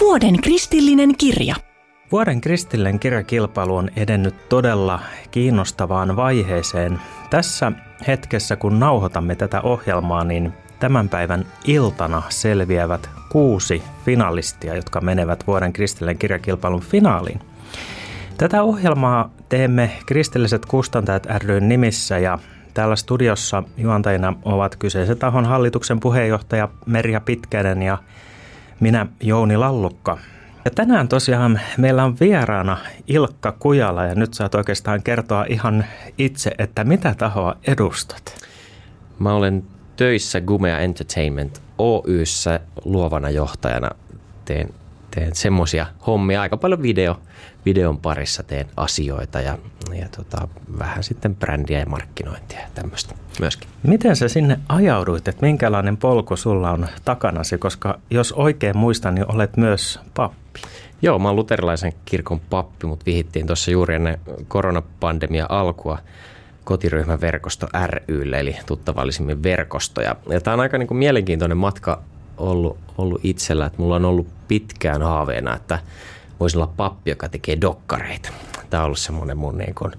Vuoden kristillinen kirja. Vuoden kristillinen kirjakilpailu on edennyt todella kiinnostavaan vaiheeseen. Tässä hetkessä, kun nauhoitamme tätä ohjelmaa, niin tämän päivän iltana selviävät 6 finalistia, jotka menevät Vuoden kristillinen kirjakilpailun finaaliin. Tätä ohjelmaa teemme Kristilliset kustantajat ry:n nimissä ja täällä studiossa juontajina ovat kyseisen tahon hallituksen puheenjohtaja Merja Pitkänen ja minä Jouni Lallukka. Ja tänään tosiaan meillä on vieraana Ilkka Kujala ja nyt saat oikeastaan kertoa ihan itse, että mitä tahoa edustat? Mä olen töissä Gumea Entertainment Oy:ssä luovana johtajana. Teen semmoisia hommia, aika paljon videon parissa teen asioita ja vähän sitten brändiä ja markkinointia ja tämmöistä myöskin. Miten sä sinne ajauduit, että minkälainen polku sulla on takanasi, koska jos oikein muistan, niin olet myös pappi? Joo, mä oon luterilaisen kirkon pappi, mutta vihittiin tuossa juuri ennen koronapandemia alkua kotiryhmän verkosto ry:lle, eli tuttavallisimmin verkosto. Ja tämä on aika niin kuin mielenkiintoinen matka ollut itsellä, että mulla on ollut pitkään haaveena, että voisi olla pappi, joka tekee dokkareita. Tämä on ollut semmoinen mun niin kuin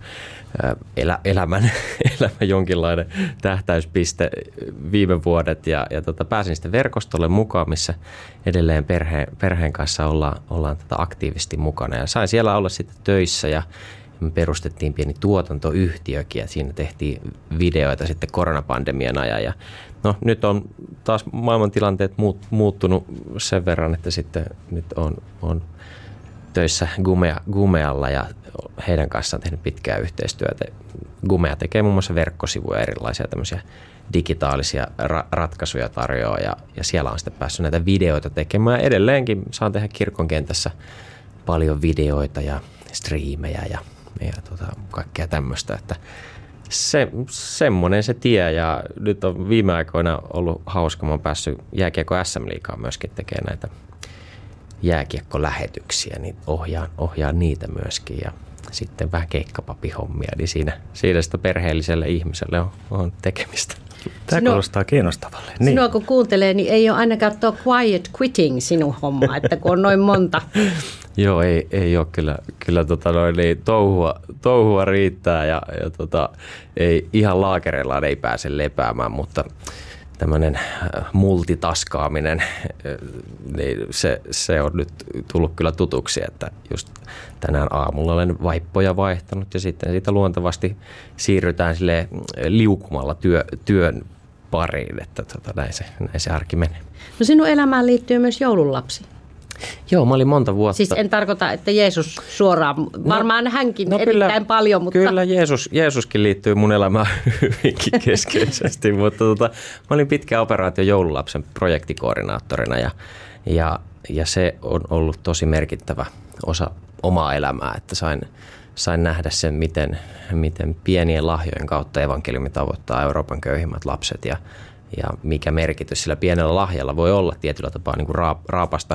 elämän jonkinlainen tähtäyspiste viime vuodet ja pääsin sitten verkostolle mukaan, missä edelleen perheen kanssa ollaan aktiivisesti mukana ja sain siellä olla sitten töissä ja me perustettiin pieni tuotantoyhtiökin ja siinä tehtiin videoita sitten koronapandemian ajan ja no nyt on taas maailmantilanteet muuttunut sen verran, että sitten nyt on töissä Gumealla ja heidän kanssaan tehnyt pitkää yhteistyötä. Gumea tekee muun muassa verkkosivuja, erilaisia tämmöisiä digitaalisia ratkaisuja tarjoaa ja siellä on sitten päässyt näitä videoita tekemään. Edelleenkin saan tehdä kirkon kentässä paljon videoita ja striimejä ja kaikkea tämmöistä, että semmoinen se tie ja nyt on viime aikoina ollut hauska. Mä oon päässyt jääkiekko SM-liigaan myöskin tekemään näitä jääkiekkolähetyksiä, niin ohjaan niitä myöskin ja sitten vähän keikkapapihommia, niin siinä sitä perheelliselle ihmiselle on tekemistä. Tämä kuulostaa kiinnostavalle. Niin. Sinua kun kuuntelee, niin ei ole ainakaan tuo quiet quitting sinun homma, että kun on noin monta. Joo, ei ole kyllä niin touhua riittää ja ei ihan laakereillaan ei pääse lepäämään, mutta tämmöinen multitaskaaminen, niin se on nyt tullut kyllä tutuksi, että just tänään aamulla olen vaippoja vaihtanut ja sitten siitä luontevasti siirrytään silleen liukumalla työn pariin, että näin se arki menee. No sinun elämään liittyy myös joululapsi. Joo, mä olin monta vuotta. Siis en tarkoita, että Jeesus suoraan, varmaan hänkin erittäin paljon, mutta Kyllä Jeesuskin liittyy mun elämään hyvinkin keskeisesti, mutta mä olin pitkään operaatio joululapsen projektikoordinaattorina ja se on ollut tosi merkittävä osa omaa elämää, että sain nähdä sen, miten pienien lahjojen kautta evankeliumi tavoittaa Euroopan köyhimmät lapset ja mikä merkitys sillä pienellä lahjalla voi olla tietyllä tapaa niin kuin raapasta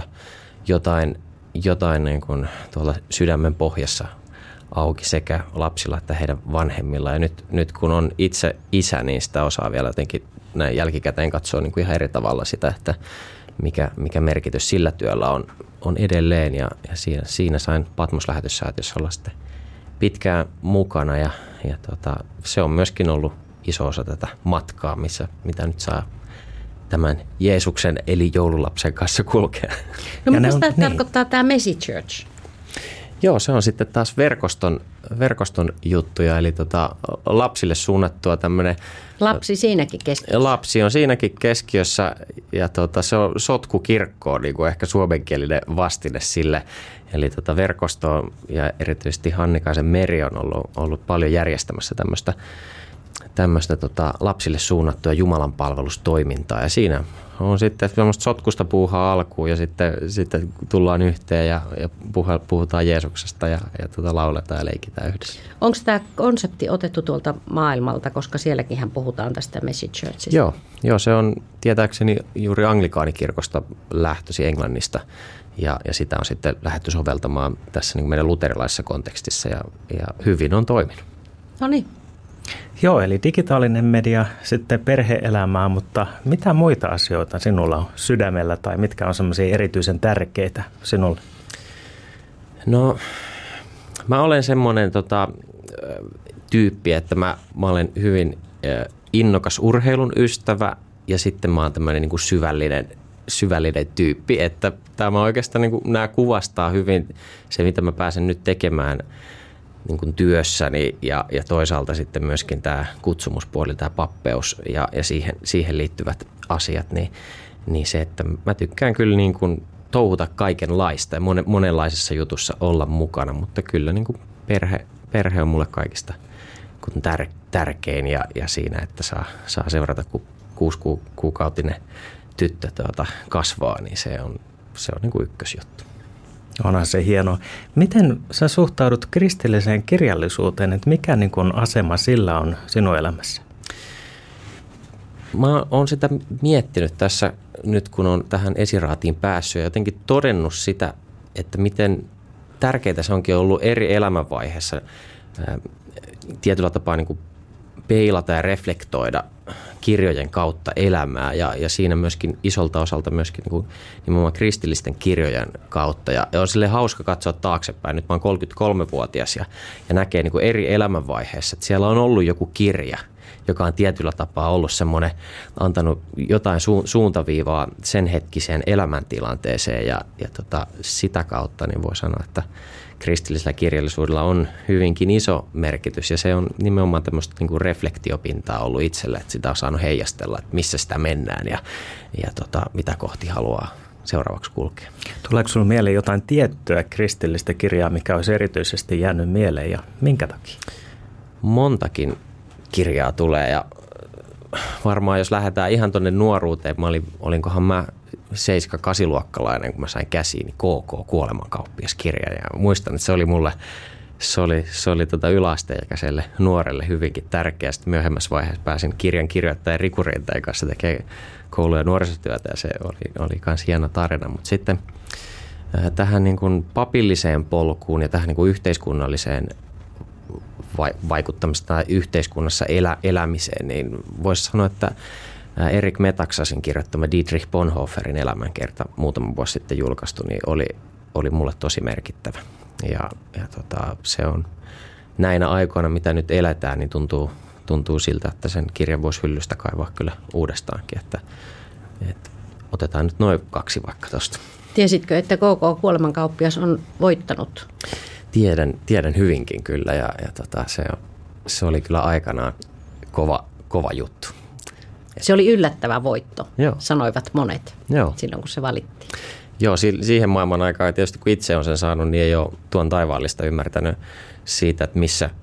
jotain niin kuin tuolla sydämen pohjassa auki sekä lapsilla että heidän vanhemmilla. Ja nyt kun on itse isä, niin sitä osaa vielä jotenkin näin jälkikäteen katsoa niin kuin ihan eri tavalla sitä, että mikä merkitys sillä työllä on edelleen. Ja siinä sain Patmos-lähetyssäätiössä olla sitten pitkään mukana ja se on myöskin ollut iso osa tätä matkaa, mitä nyt saa tämän Jeesuksen eli joululapsen kanssa kulkea. No mitä tämä tarkoittaa tämä Messy Church? Joo, se on sitten taas verkoston juttuja, eli lapsille suunnattua tämmöinen. Lapsi siinäkin keskiössä. Lapsi on siinäkin keskiössä ja se on sotkukirkko, niin kuin ehkä suomenkielinen vastine sille. Eli verkosto ja erityisesti Hannikaisen Meri on ollut paljon järjestämässä tämmöistä lapsille suunnattua Jumalan palvelustoimintaa ja siinä on sitten semmoista sotkusta puuhaa alkuun ja sitten tullaan yhteen ja puhutaan Jeesuksesta ja lauletaan ja leikitään yhdessä. Onko tämä konsepti otettu tuolta maailmalta, koska sielläkinhän puhutaan tästä Messy Churchista? Joo, se on tietääkseni juuri anglikaanikirkosta lähtösi Englannista ja sitä on sitten lähdetty soveltamaan tässä niin meidän luterilaisessa kontekstissa ja hyvin on toiminut. No niin. Joo, eli digitaalinen media, sitten perhe-elämää, mutta mitä muita asioita sinulla on sydämellä tai mitkä on semmoisia erityisen tärkeitä sinulle? No, mä olen semmoinen tyyppi, että mä olen hyvin innokas urheilun ystävä ja sitten mä oon tämmöinen niin kuin syvällinen tyyppi, että tämä oikeastaan niin kuin, nämä kuvastaa hyvin se, mitä mä pääsen nyt tekemään niin kuin työssäni ja toisaalta sitten myöskin tämä kutsumuspuoli, tämä pappeus ja siihen liittyvät asiat, niin se, että mä tykkään kyllä niin kuin touhuta kaikenlaista ja monenlaisessa jutussa olla mukana, mutta kyllä niin kuin perhe on mulle kaikista tärkein ja siinä, että saa seurata, kun 6-kuukautinen tyttö kasvaa, niin se on niin kuin ykkösjuttu. Onhan se hienoa. Miten sä suhtaudut kristilliseen kirjallisuuteen, että mikä niin kuin asema sillä on sinun elämässä? Mä oon sitä miettinyt tässä nyt, kun on tähän esiraatiin päässyt ja jotenkin todennut sitä, että miten tärkeää se onkin ollut eri elämänvaiheessa tietyllä tapaa niin kuin peilata ja reflektoida kirjojen kautta elämää ja siinä myöskin isolta osalta myöskin niin kuin nimenomaan kristillisten kirjojen kautta. Ja on silleen hauska katsoa taaksepäin. Nyt mä oon 33-vuotias ja näkee niin kuin eri elämänvaiheessa, että siellä on ollut joku kirja, joka on tietyllä tapaa ollut semmoinen, antanut jotain suuntaviivaa sen hetkiseen elämäntilanteeseen ja sitä kautta niin voi sanoa, että kristillisellä kirjallisuudella on hyvinkin iso merkitys ja se on nimenomaan tämmöistä niin kuin reflektiopintaa ollut itselle, että sitä on saanut heijastella, että missä sitä mennään ja mitä kohti haluaa seuraavaksi kulkea. Tuleeko sinulle mieleen jotain tiettyä kristillistä kirjaa, mikä olisi erityisesti jäänyt mieleen ja minkä takia? Montakin kirjaa tulee ja varmaan jos lähdetään ihan tuonne nuoruuteen, olinkohan mä 7-8-luokkalainen, kun mä sain käsiini KK, Kuolemankauppias-kirja. Ja muistan, että se oli mulle, se oli yläasteikäiselle nuorelle hyvinkin tärkeä. Sitten myöhemmässä vaiheessa pääsin kirjan kirjoittajan Riku Rinteen kanssa tekemään koulu- ja nuorisotyötä ja se oli myös hieno tarina. Mutta sitten tähän niin kuin papilliseen polkuun ja tähän niin kuin yhteiskunnalliseen vaikuttamista tai yhteiskunnassa elämiseen, niin voisi sanoa, että Erik Metaxasin kirjoittama Dietrich Bonhoefferin elämänkerta muutama vuosi sitten julkaistu, niin oli mulle tosi merkittävä. Ja se on näinä aikoina, mitä nyt eletään, niin tuntuu siltä, että sen kirjan voisi hyllystä kaivaa kyllä uudestaankin. Että otetaan nyt noin 2 vaikka tuosta. Tiesitkö, että KK Kuolemankauppias on voittanut? Tiedän hyvinkin kyllä ja se oli kyllä aikanaan kova juttu. Se oli yllättävä voitto, Joo. sanoivat monet Joo. silloin, kun se valittiin. Joo, siihen maailman aikaan tietysti kun itse on sen saanut, niin ei ole tuon taivaallista ymmärtänyt siitä, että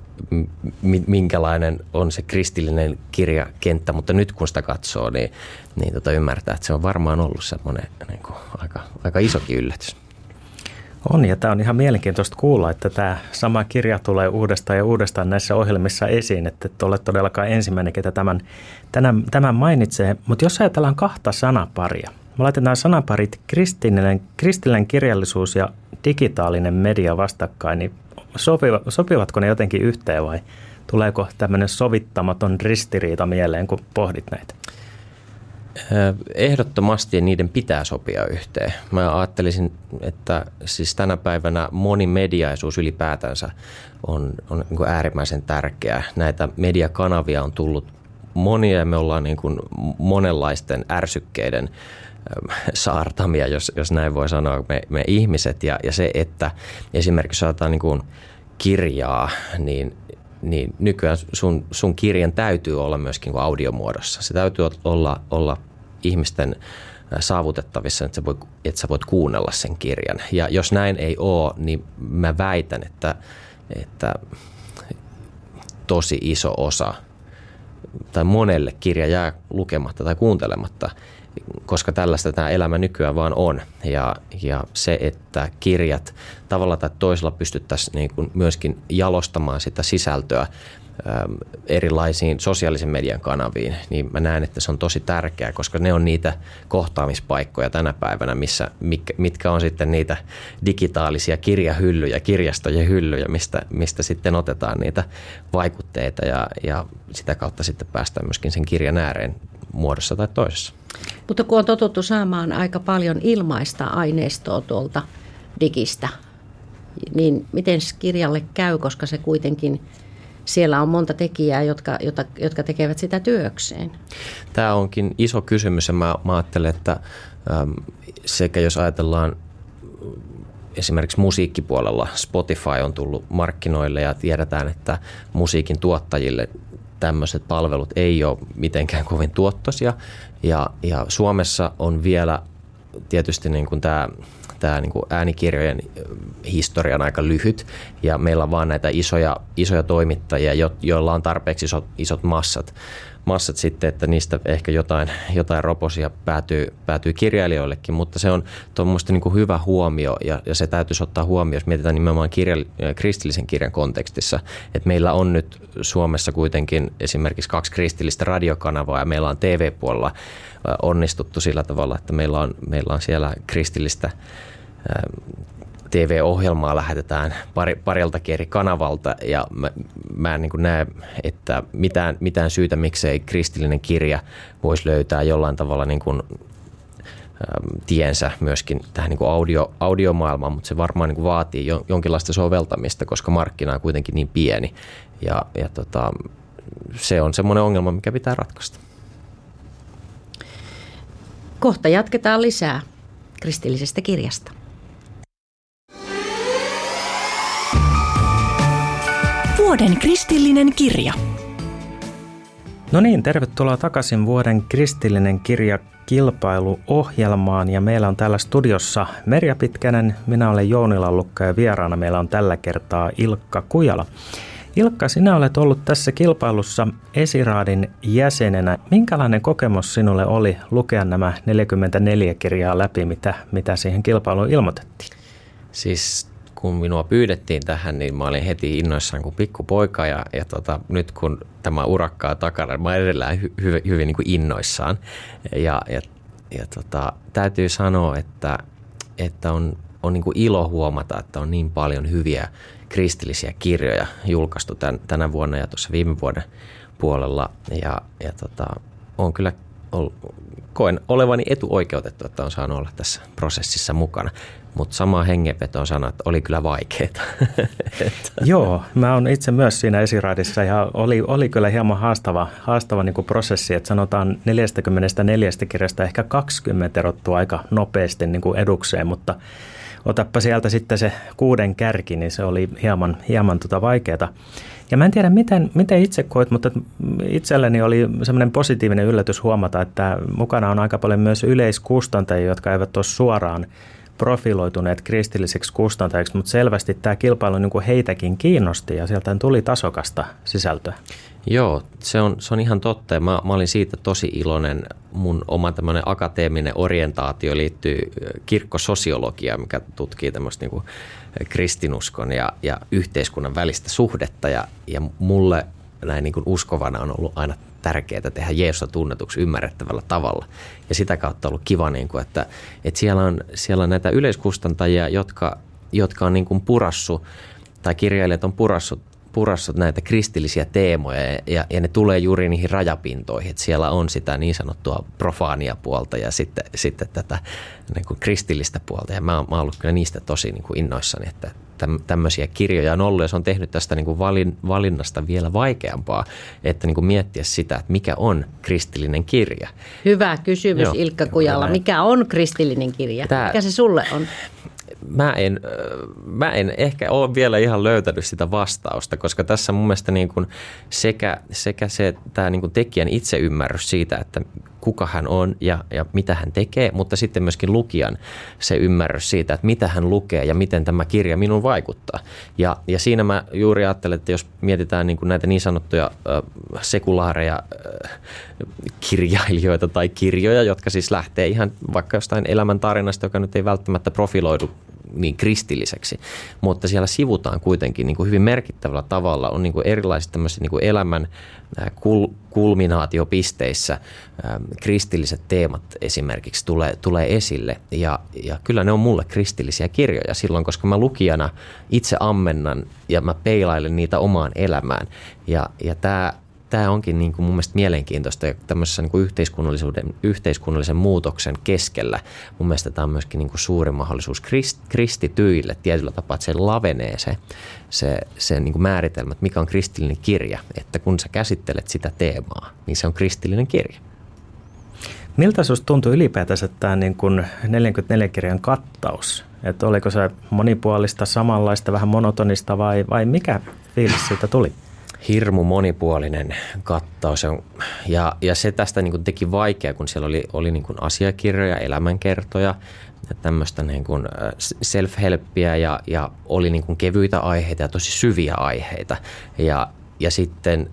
minkälainen on se kristillinen kirjakenttä, mutta nyt kun sitä katsoo, niin ymmärtää, että se on varmaan ollut semmoinen niin kuin aika isokin yllätys. On, ja tämä on ihan mielenkiintoista kuulla, että tämä sama kirja tulee uudestaan ja uudestaan näissä ohjelmissa esiin, että et ole todellakaan ensimmäinen, ketä tämän mainitsee. Mutta jos ajatellaan 2 sanaparia, me laitetaan sanaparit kristillinen kirjallisuus ja digitaalinen media vastakkain, niin sopivatko ne jotenkin yhteen vai tuleeko tämmöinen sovittamaton ristiriita mieleen, kun pohdit näitä? Ehdottomasti niiden pitää sopia yhteen. Mä ajattelisin, että siis tänä päivänä monimediaisuus ylipäätänsä on niin kuin äärimmäisen tärkeää. Näitä mediakanavia on tullut monia ja me ollaan niin kuin monenlaisten ärsykkeiden saartamia, jos näin voi sanoa, me ihmiset. Ja se, että esimerkiksi saadaan niin kuin kirjaa, niin nykyään sun kirjan täytyy olla myöskin audiomuodossa. Se täytyy olla ihmisten saavutettavissa, että sä voit kuunnella sen kirjan. Ja jos näin ei ole, niin mä väitän, että tosi iso osa tai monelle kirja jää lukematta tai kuuntelematta koska tällaista tämä elämä nykyään vaan on. Ja se, että kirjat tavalla tai toisella pystyttäisiin niin kuin myöskin jalostamaan sitä sisältöä erilaisiin sosiaalisen median kanaviin, niin mä näen, että se on tosi tärkeää, koska ne on niitä kohtaamispaikkoja tänä päivänä, mitkä on sitten niitä digitaalisia kirjahyllyjä, kirjastojen hyllyjä, mistä sitten otetaan niitä vaikutteita ja sitä kautta sitten päästään myöskin sen kirjan ääreen muodossa tai toisessa. Mutta kun on totuttu saamaan aika paljon ilmaista aineistoa tuolta digistä, niin miten kirjalle käy, koska se kuitenkin siellä on monta tekijää, jotka tekevät sitä työkseen. Tämä onkin iso kysymys ja mä ajattelen, että sekä jos ajatellaan esimerkiksi musiikkipuolella, Spotify on tullut markkinoille ja tiedetään, että musiikin tuottajille tämmöiset palvelut ei ole mitenkään kovin tuottoisia ja Suomessa on vielä tietysti niin kuin tämä niin kuin äänikirjojen historia on aika lyhyt ja meillä on vaan näitä isoja toimittajia, joilla on tarpeeksi isot massat sitten, että niistä ehkä jotain roposia päätyy kirjailijoillekin, mutta se on tuommoista niin kuin hyvä huomio ja se täytyisi ottaa huomioon, jos mietitään nimenomaan kristillisen kirjan kontekstissa, että meillä on nyt Suomessa kuitenkin esimerkiksi 2 kristillistä radiokanavaa ja meillä on TV-puolella onnistuttu sillä tavalla, että meillä on siellä kristillistä TV-ohjelmaa lähetetään pariltakin eri kanavalta ja mä en niin kuin näe, että mitään syytä, miksei kristillinen kirja voisi löytää jollain tavalla niin kuin, tiensä myöskin tähän niin kuin audiomaailmaan, mutta se varmaan niin kuin vaatii jonkinlaista soveltamista, koska markkina on kuitenkin niin pieni ja se on semmoinen ongelma, mikä pitää ratkaista. Kohta jatketaan lisää kristillisestä kirjasta. Vuoden kristillinen kirja. No niin, tervetuloa takaisin Vuoden kristillinen kirja -kilpailuohjelmaan ja meillä on täällä studiossa Merja Pitkänen, minä olen Jouni Lallukka ja vieraana meillä on tällä kertaa Ilkka Kujala. Ilkka, sinä olet ollut tässä kilpailussa Esiraadin jäsenenä. Minkälainen kokemus sinulle oli lukea nämä 44 kirjaa läpi, mitä siihen kilpailuun ilmoitettiin? Siis kun minua pyydettiin tähän, niin mä olin heti innoissaan kuin pikkupoika ja nyt kun tämä urakka on takana, mä olen edelleen hyvin niin kuin innoissaan. Ja täytyy sanoa, että on niin kuin ilo huomata, että on niin paljon hyviä kristillisiä kirjoja julkaistu tänä vuonna ja tuossa viime vuoden puolella. On kyllä koen olevani etuoikeutettu, että on saanut olla tässä prosessissa mukana. Mutta samaan hengenvetoon sanoa, että oli kyllä vaikeaa. Joo, mä oon itse myös siinä Esiraadissa ja oli kyllä hieman haastava niin kuin prosessi, että sanotaan 44 kirjasta ehkä 20 erottua aika nopeasti niin kuin edukseen, mutta otappa sieltä sitten se 6 kärki, niin se oli hieman vaikeaa. Ja mä en tiedä, miten itse koet, mutta itselleni oli semmoinen positiivinen yllätys huomata, että mukana on aika paljon myös yleiskustantajia, jotka eivät ole suoraan profiloituneet kristillisiksi kustantajiksi, mutta selvästi tämä kilpailu niin kuin heitäkin kiinnosti ja sieltä tuli tasokasta sisältöä. Joo, se on ihan totta ja mä olin siitä tosi iloinen. Mun oma tämmöinen akateeminen orientaatio liittyy kirkkososiologiaan, mikä tutkii tämmöistä niin kuin kristinuskon ja yhteiskunnan välistä suhdetta ja mulle näin niin kuin uskovana on ollut aina tärkeää tehdä Jeesusta tunnetuksi ymmärrettävällä tavalla. Ja sitä kautta on ollut kiva, niin kuin, että siellä on näitä yleiskustantajia, jotka on niin kuin purassut, tai kirjailijat on purassut näitä kristillisiä teemoja ja ne tulee juuri niihin rajapintoihin. Että siellä on sitä niin sanottua profaania puolta ja sitten tätä niin kuin kristillistä puolta. Ja mä oon ollut kyllä niistä tosi niin kuin innoissani, että tämmöisiä kirjoja on ollut ja se on tehnyt tästä niin kuin valinnasta vielä vaikeampaa, että niin kuin miettiä sitä, että mikä on kristillinen kirja. Hyvä kysymys. Joo, Ilkka Kujala. Mikä on kristillinen kirja? Mikä se sulle on? Mä en ehkä ole vielä ihan löytänyt sitä vastausta, koska tässä mun mielestä niin kuin sekä se tämä niin kuin tekijän itseymmärrys siitä, että kuka hän on ja mitä hän tekee, mutta sitten myöskin lukijan se ymmärrys siitä, että mitä hän lukee ja miten tämä kirja minun vaikuttaa. Ja siinä mä juuri ajattelen, että jos mietitään niin kuin näitä niin sanottuja sekulaareja kirjailijoita tai kirjoja, jotka siis lähtee ihan vaikka jostain elämäntarinasta, joka nyt ei välttämättä profiloidu niin kristilliseksi, mutta siellä sivutaan kuitenkin niin kuin hyvin merkittävällä tavalla, on niin kuin erilaiset tämmöiset niin kuin elämän kulminaatiopisteissä kristilliset teemat esimerkiksi tulee esille ja kyllä ne on mulle kristillisiä kirjoja silloin, koska mä lukijana itse ammennan ja mä peilailen niitä omaan elämään ja tämä onkin niin kuin mun mielestä mielenkiintoista ja tämmöisessä niin kuin yhteiskunnallisen muutoksen keskellä. Mun mielestä tämä on myöskin niin kuin suuri mahdollisuus kristityille tietyllä tapaa, että se lavenee se niin kuin määritelmä, että mikä on kristillinen kirja. Että kun sä käsittelet sitä teemaa, niin se on kristillinen kirja. Miltä sinusta tuntui ylipäätänsä tämä niin kuin 44 kirjan kattaus? Että oliko se monipuolista, samanlaista, vähän monotonista vai mikä fiilis siitä tuli? Hirmu monipuolinen kattaus ja se tästä niin kuin teki vaikea, kun siellä oli niin kuin asiakirjoja, elämänkertoja ja tämmöistä niin kuin self-helppiä ja oli niin kuin kevyitä aiheita ja tosi syviä aiheita ja sitten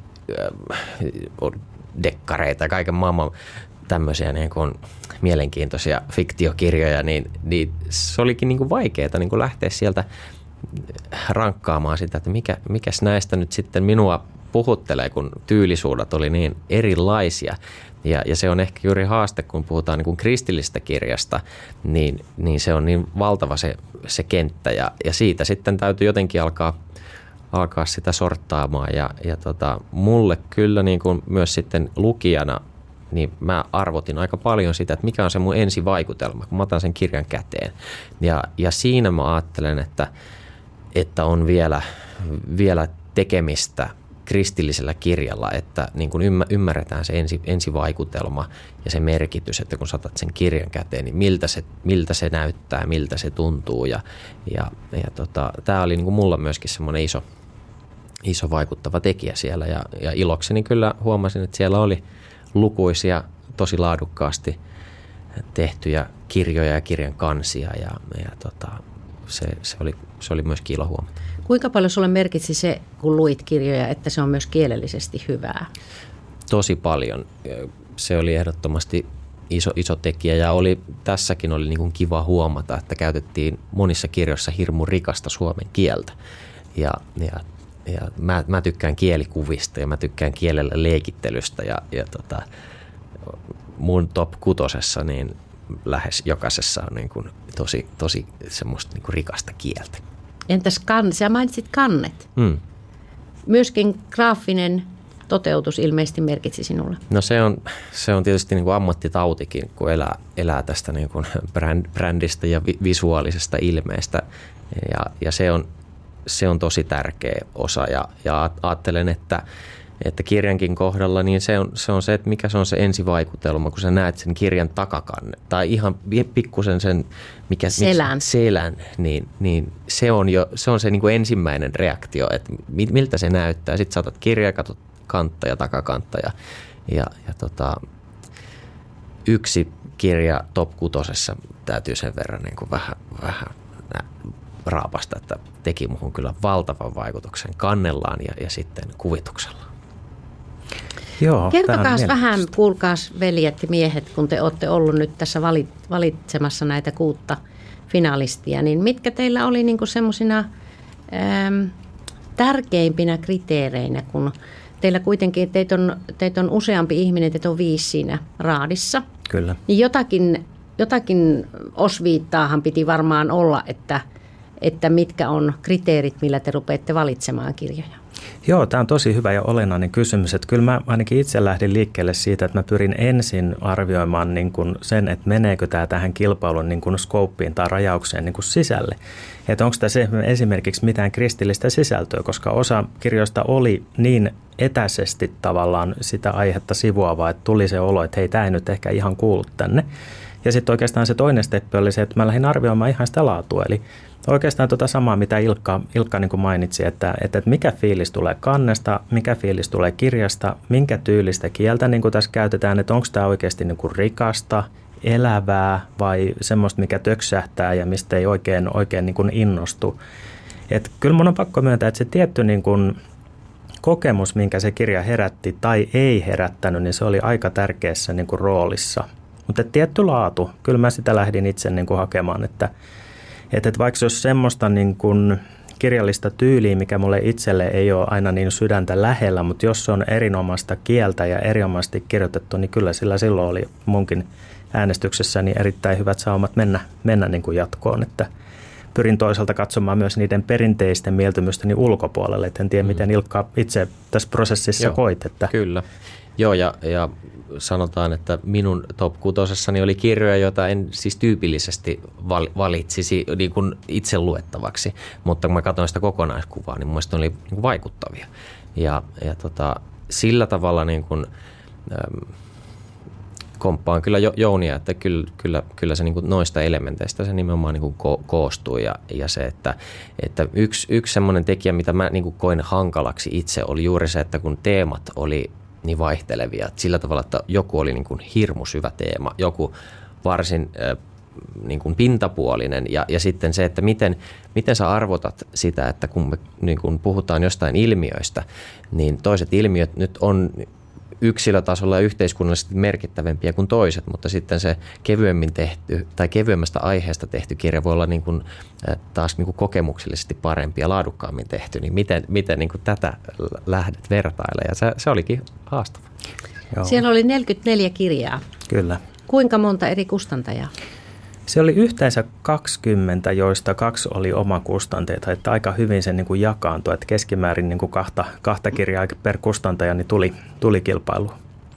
dekkareita ja kaiken maailman tämmöisiä niin kuin mielenkiintoisia fiktiokirjoja, niin se olikin niin kuin vaikeaa niin kuin lähteä sieltä rankkaamaan sitä, että mikäs näistä nyt sitten minua puhuttelee, kun tyylisuudet oli niin erilaisia. Ja se on ehkä juuri haaste, kun puhutaan niin kuin kristillisestä kirjasta, niin se on niin valtava se kenttä ja siitä sitten täytyy jotenkin alkaa sitä sorttaamaan. Ja mulle kyllä niin kuin myös sitten lukijana, niin mä arvotin aika paljon sitä, että mikä on se mun ensivaikutelma, kun mä otan sen kirjan käteen. Ja siinä mä ajattelen, että on vielä tekemistä kristillisellä kirjalla, että niin kun ymmärretään se ensivaikutelma ja se merkitys, että kun saatat sen kirjan käteen, niin miltä se näyttää, miltä se tuntuu. Tämä oli niin kun mulla myöskin semmoinen iso vaikuttava tekijä siellä ja ilokseni kyllä huomasin, että siellä oli lukuisia tosi laadukkaasti tehtyjä kirjoja ja kirjan kansia se oli myöskin ilo huomata. Kuinka paljon sulle merkitsi se, kun luit kirjoja, että se on myös kielellisesti hyvää? Tosi paljon. Se oli ehdottomasti iso tekijä ja tässäkin oli niin kuin kiva huomata, että käytettiin monissa kirjoissa hirmu rikasta suomen kieltä. Ja mä tykkään kielikuvista ja mä tykkään kielellä leikittelystä ja mun top 6 niin lähes jokaisessa on niin kuin tosi semmoista niin kuin rikasta kieltä. Entäs sä mainitsit kannet. Myöskin graafinen toteutus ilmeisesti merkitsi sinulle. No se on tietysti niin kuin ammattitautikin, kun elää tästä niin kuin brändistä ja visuaalisesta ilmeestä ja se on tosi tärkeä osa ja ajattelen, että kirjankin kohdalla niin se on se, että mikä se on se ensivaikutelma, kun sä näet sen kirjan takakanne tai ihan pikkusen sen selän niin se on se niin kuin ensimmäinen reaktio, että miltä se näyttää. Sitten saatat kirjaa, katsot kantta ja takakantta ja yksi kirja top 6 täytyy sen verran niin kuin vähän raapasta, että teki muhun kyllä valtavan vaikutuksen kannellaan ja sitten kuvituksella. Joo, kertokaas vähän, kuulkaas veljet ja miehet, kun te olette ollut nyt tässä valitsemassa näitä 6 finalistia, niin mitkä teillä oli niinku semmoisina tärkeimpinä kriteereinä, kun teillä kuitenkin, teitä on useampi ihminen, teitä on 5 siinä raadissa. Kyllä. Niin jotakin osviittaahan piti varmaan olla, että mitkä on kriteerit, millä te rupeatte valitsemaan kirjoja. Joo, tämä on tosi hyvä ja olennainen kysymys. Että kyllä mä ainakin itse lähdin liikkeelle siitä, että mä pyrin ensin arvioimaan niin kuin sen, että meneekö tämä tähän kilpailun niin kuin skouppiin tai rajaukseen niin kuin sisälle. Että onko tässä esimerkiksi mitään kristillistä sisältöä, koska osa kirjoista oli niin etäisesti tavallaan sitä aihetta sivuavaa, että tuli se olo, että hei, tämä ei nyt ehkä ihan kuulu tänne. Ja sitten oikeastaan se toinen steppi oli se, että mä lähdin arvioimaan ihan sitä laatua. Eli oikeastaan samaa, mitä Ilkka niin kuin mainitsi, että mikä fiilis tulee kannesta, mikä fiilis tulee kirjasta, minkä tyylistä kieltä niin kuin tässä käytetään, että onko tämä oikeasti niin kuin rikasta, elävää vai semmoista, mikä töksähtää ja mistä ei oikein niin kuin innostu. Että kyllä mun on pakko myöntää, että se tietty niin kuin kokemus, minkä se kirja herätti tai ei herättänyt, niin se oli aika tärkeässä niin kuin roolissa. Mutta tietty laatu, kyllä mä sitä lähdin itse niin kuin hakemaan, että vaikka se olisi semmoista niin kuin kirjallista tyyliä, mikä mulle itselle ei ole aina niin sydäntä lähellä, mutta jos se on erinomaista kieltä ja erinomaisesti kirjoitettu, niin kyllä sillä silloin oli munkin äänestyksessäni erittäin hyvät saumat mennä niin kuin jatkoon, että pyrin toisaalta katsomaan myös niiden perinteisten mieltymysteni ulkopuolelle, et en tiedä miten Ilkka itse tässä prosessissa koit. Että kyllä. Joo, ja sanotaan, että minun top 6:ssani oli kirjoja, joita en siis tyypillisesti valitsisi niin kuin itse luettavaksi, mutta kun mä katsoin sitä kokonaiskuvaa, niin mun mielestä ne oli niin kuin vaikuttavia. Ja sillä tavalla niin kuin, komppaan kyllä Jounia, että kyllä se niin kuin noista elementeistä se nimenomaan niin kuin koostuu ja se, että yksi semmoinen tekijä, mitä mä niin kuin koin hankalaksi itse, oli juuri se, että kun teemat oli niin vaihtelevia, sillä tavalla, että joku oli niin kuin hirmu syvä teema, joku varsin niin kuin pintapuolinen ja sitten se, että miten sä arvotat sitä, että kun me niin kuin puhutaan jostain ilmiöistä, niin toiset ilmiöt nyt on yksilötasolla ja yhteiskunnallisesti merkittävämpiä kuin toiset, mutta sitten se kevyemmin tehty tai kevyemmästä aiheesta tehty kirja voi olla niin kuin, taas niin kuin kokemuksellisesti parempi ja laadukkaammin tehty, niin miten niin kuin tätä lähdet vertailemaan, ja se olikin haastava. Joo. Siellä oli 44 kirjaa. Kyllä. Kuinka monta eri kustantajaa? Se oli yhteensä 20, joista 2 oli omakustanteita, että aika hyvin se niin kuin jakaantui, että keskimäärin niin kuin kahta kirjaa per kustantaja niin tuli kilpailuun.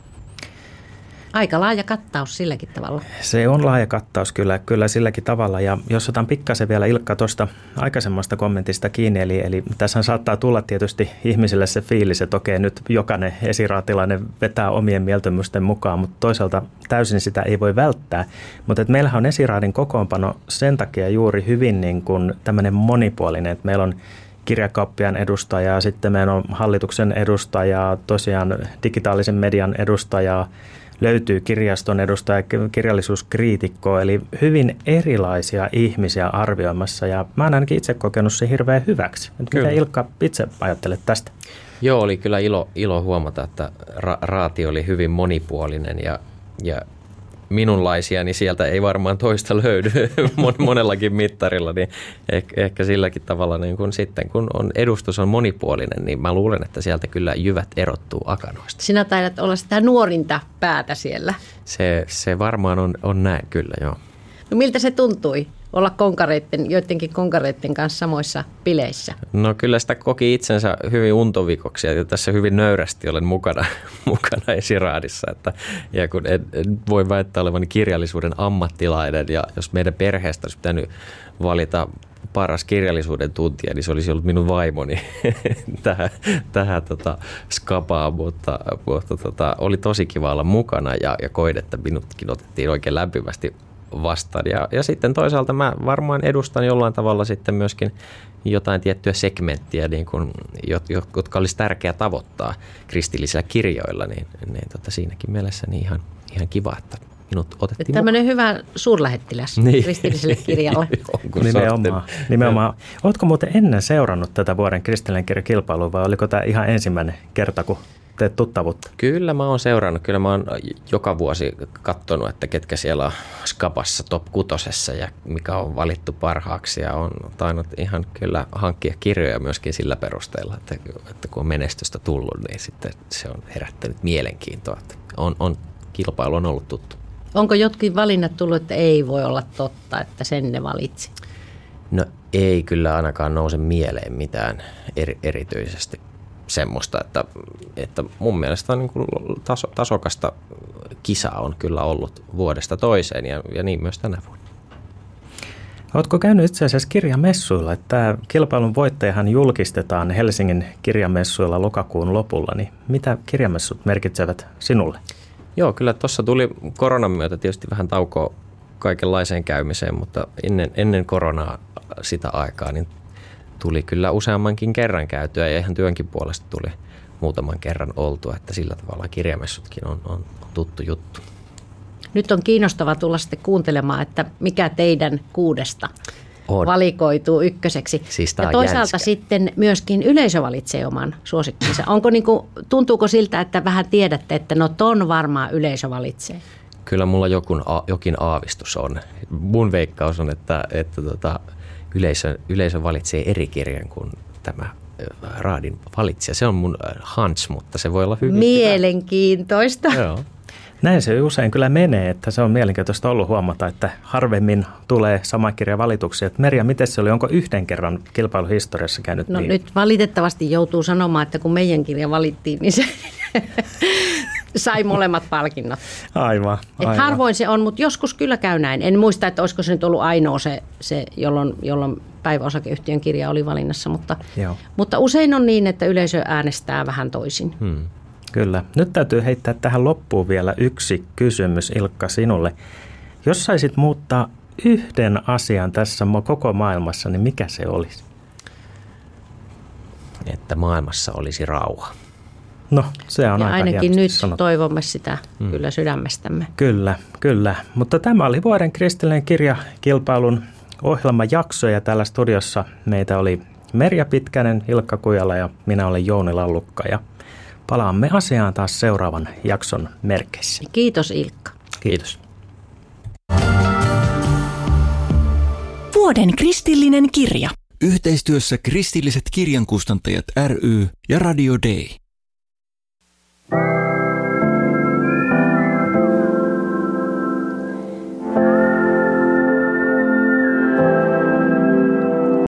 Aika laaja kattaus silläkin tavalla. Se on laaja kattaus kyllä silläkin tavalla, ja jos otan pikkasen vielä Ilkka tuosta aikaisemmasta kommentista kiinni, eli tässä saattaa tulla tietysti ihmisille se fiilis, että okei, nyt jokainen esiraatilainen vetää omien mieltymysten mukaan, mutta toisaalta täysin sitä ei voi välttää, mutta että meillähän on esiraadin kokoonpano sen takia juuri hyvin niin kuin tämmöinen monipuolinen, että meillä on kirjakauppiaan edustajaa, sitten meillä on hallituksen edustajaa, tosiaan digitaalisen median edustajaa, löytyy kirjaston edustaja, kirjallisuuskriitikkoa, eli hyvin erilaisia ihmisiä arvioimassa, ja mä oon ainakin itse kokenut se hirveän hyväksi. Mitä Ilkka itse ajattelet tästä? Joo, oli kyllä ilo huomata, että raati oli hyvin monipuolinen ja minunlaisiani sieltä ei varmaan toista löydy monellakin mittarilla, niin ehkä silläkin tavalla niin kun sitten kun edustus on monipuolinen, niin mä luulen, että sieltä kyllä jyvät erottuu akanoista. Sinä taidat olla sitä nuorinta päätä siellä. Se varmaan on näin kyllä, joo. No miltä se tuntui olla joidenkin konkareiden kanssa samoissa bileissä? No kyllä sitä koki itsensä hyvin untovikoksi ja tässä hyvin nöyrästi olen mukana esiraadissa. Ja kun en voi väittää olevani kirjallisuuden ammattilainen ja jos meidän perheestä olisi pitänyt valita paras kirjallisuuden tuntija, niin se olisi ollut minun vaimoni tähän skapaan, mutta oli tosi kiva olla mukana ja koin, että minutkin otettiin oikein lämpimästi vastaan. Ja sitten toisaalta mä varmaan edustan jollain tavalla sitten myöskin jotain tiettyä segmenttiä, niin kuin, jotka olisi tärkeää tavoittaa kristillisillä kirjoilla, niin siinäkin mielessä niin ihan kiva, että minut otettiin tämmöinen hyvä suurlähettiläs kristilliselle kirjalle. Nimenomaan. Oletko muuten ennen seurannut tätä vuoden kristillinen kirjakilpailua vai oliko tämä ihan ensimmäinen kerta, kun teet tuttavuutta? Kyllä mä oon seurannut. Kyllä mä oon joka vuosi katsonut, että ketkä siellä on skapassa top 6 ja mikä on valittu parhaaksi. Ja on tainnut ihan kyllä hankkia kirjoja myöskin sillä perusteella, että kun on menestystä tullut, niin sitten se on herättänyt mielenkiintoa. Kilpailu on ollut tuttu. Onko jotkin valinnat tullut, että ei voi olla totta, että sen ne valitsi? No ei kyllä ainakaan nouse mieleen mitään erityisesti semmoista, että mun mielestä niin kuin tasokasta kisaa on kyllä ollut vuodesta toiseen ja niin myös tänä vuonna. Oletko käynyt itse asiassa kirjamessuilla? Tämä kilpailun voittajahan julkistetaan Helsingin kirjamessuilla lokakuun lopulla, niin mitä kirjamessut merkitsevät sinulle? Joo, kyllä tuossa tuli koronan myötä tietysti vähän kaikenlaiseen käymiseen, mutta ennen koronaa sitä aikaa niin tuli kyllä useammankin kerran käytyä ja ihan työnkin puolesta tuli muutaman kerran oltua, että sillä tavalla kirjamessutkin on tuttu juttu. Nyt on kiinnostava tulla sitten kuuntelemaan, että mikä teidän 6 valikoituu ykköseksi. Siis ja toisaalta jänskä. Sitten myöskin yleisö valitsee oman suosikkinsa. Tuntuuko siltä, että vähän tiedätte, että no ton varmaan yleisö valitsee? Kyllä mulla jokin aavistus on. Mun veikkaus on, että yleisö valitsee eri kirjan kuin tämä raadin valitsija. Se on mun hunch, mutta se voi olla hyvin mielenkiintoista. Joo. Näin se usein kyllä menee, että se on mielenkiintoista ollut huomata, että harvemmin tulee sama kirja valituksi. Että Merja, miten se oli? Onko yhden kerran kilpailuhistoriassa käynyt no niin? Nyt valitettavasti joutuu sanomaan, että kun meidän kirja valittiin, niin se sai molemmat palkinnot. Aivan. Harvoin se on, mutta joskus kyllä käy näin. En muista, että olisiko se nyt ollut ainoa se jolloin päiväosakeyhtiön kirja oli valinnassa, mutta usein on niin, että yleisö äänestää vähän toisin. Kyllä. Nyt täytyy heittää tähän loppuun vielä yksi kysymys, Ilkka, sinulle. Jos saisit muuttaa yhden asian tässä koko maailmassa, niin mikä se olisi? Että maailmassa olisi rauha. No, se on ja aika ainakin nyt sanottu. Toivomme sitä kyllä sydämestämme. Kyllä. Mutta tämä oli Vuoden kristillinen kirjakilpailun ohjelmajakso ja täällä studiossa meitä oli Merja Pitkänen, Ilkka Kujala ja minä olen Jouni Lallukka ja palaamme asiaan taas seuraavan jakson merkeissä. Kiitos Ilkka. Kiitos. Vuoden kristillinen kirja. Yhteistyössä Kristilliset kirjankustantajat ry ja Radio Day.